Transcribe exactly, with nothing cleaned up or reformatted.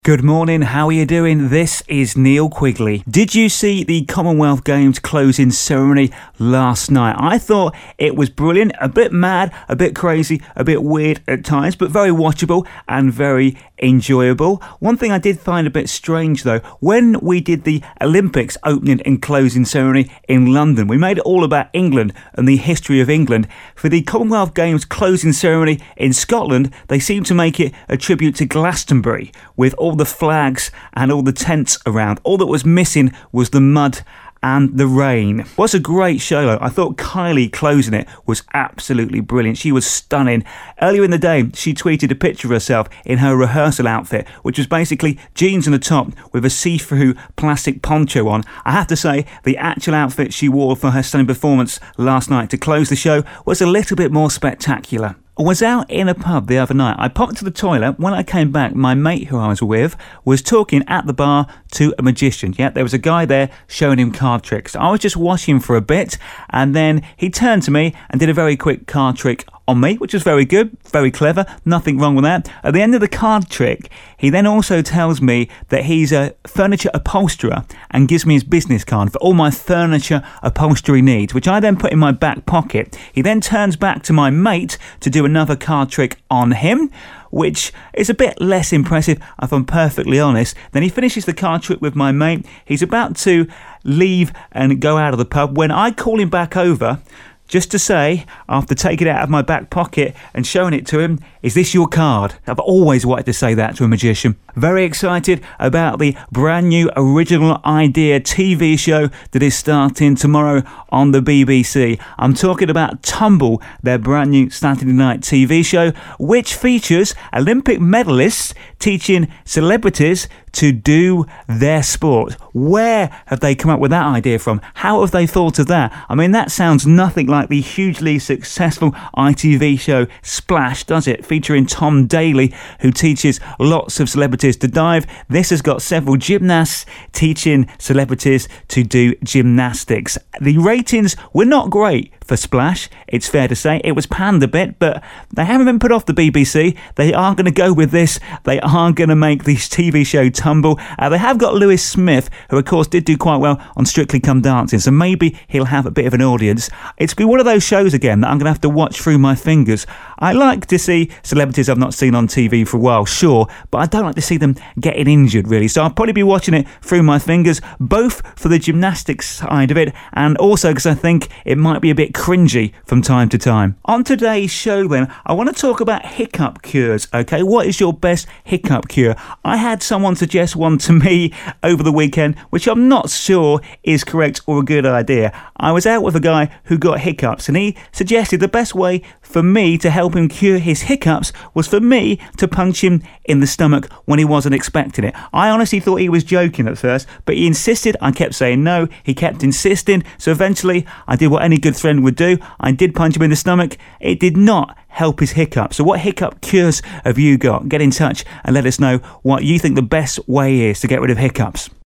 Good morning, how are you doing? This is Neil Quigley. Did you see the Commonwealth Games closing ceremony last night? I thought it was brilliant, a bit mad, a bit crazy, a bit weird at times, but very watchable and very enjoyable. One thing I did find a bit strange though, when we did the Olympics opening and closing ceremony in London, we made it all about England and the history of England. For the Commonwealth Games closing ceremony in Scotland, they seemed to make it a tribute to Glastonbury, with all the flags and all the tents around. All that was missing was the mud and the rain. It was a great show though. I thought Kylie closing it was absolutely brilliant. She was stunning. Earlier in the day, she tweeted a picture of herself in her rehearsal outfit, which was basically jeans on the top with a see-through plastic poncho on. I have to say, the actual outfit she wore for her stunning performance last night to close the show was a little bit more spectacular. I was out in a pub the other night. I popped to the toilet. When I came back, my mate who I was with was talking at the bar to a magician. Yeah, there was a guy there showing him card tricks. I was just watching for a bit, and then he turned to me and did a very quick card trick on me, which was very good, very clever, nothing wrong with that. At the end of the card trick, he then also tells me that he's a furniture upholsterer and gives me his business card for all my furniture upholstery needs, which I then put in my back pocket. He then turns back to my mate to do another card trick on him, which is a bit less impressive, if I'm perfectly honest. Then he finishes the card trick with my mate. He's about to leave and go out of the pub when I call him back over, just to say, after taking it out of my back pocket and showing it to him, is this your card? I've always wanted to say that to a magician. Very excited about the brand new original idea T V show that is starting tomorrow on the B B C. I'm talking about Tumble, their brand new Saturday night T V show, which features Olympic medalists teaching celebrities to do their sport. Where have they come up with that idea from? How have they thought of that? I mean, that sounds nothing like the hugely successful I T V show Splash, does it? Featuring Tom Daley, who teaches lots of celebrities to dive. This has got several gymnasts teaching celebrities to do gymnastics. The ratings were not great for Splash, it's fair to say. It was panned a bit, but they haven't been put off the B B C. They are going to go with this. They are going to make this T V show Tumble. Uh, they have got Lewis Smith, who of course did do quite well on Strictly Come Dancing, so maybe he'll have a bit of an audience. It's been one of those shows again that I'm going to have to watch through my fingers. I like to see celebrities I've not seen on T V for a while, sure, but I don't like to see them getting injured, really. So I'll probably be watching it through my fingers, both for the gymnastics side of it and also because I think it might be a bit cringy from time to time. On today's show then, I want to talk about hiccup cures, okay? What is your best hiccup cure? I had someone suggest one to me over the weekend, which I'm not sure is correct or a good idea. I was out with a guy who got hiccups and he suggested the best way for me to help him cure his hiccups was for me to punch him in the stomach when he wasn't expecting it. I honestly thought he was joking at first, but he insisted. I kept saying no. He kept insisting. So eventually I did what any good friend would do. I did punch him in the stomach. It did not help his hiccup. So what hiccup cures have you got? Get in touch and let us know what you think the best way is to get rid of hiccups.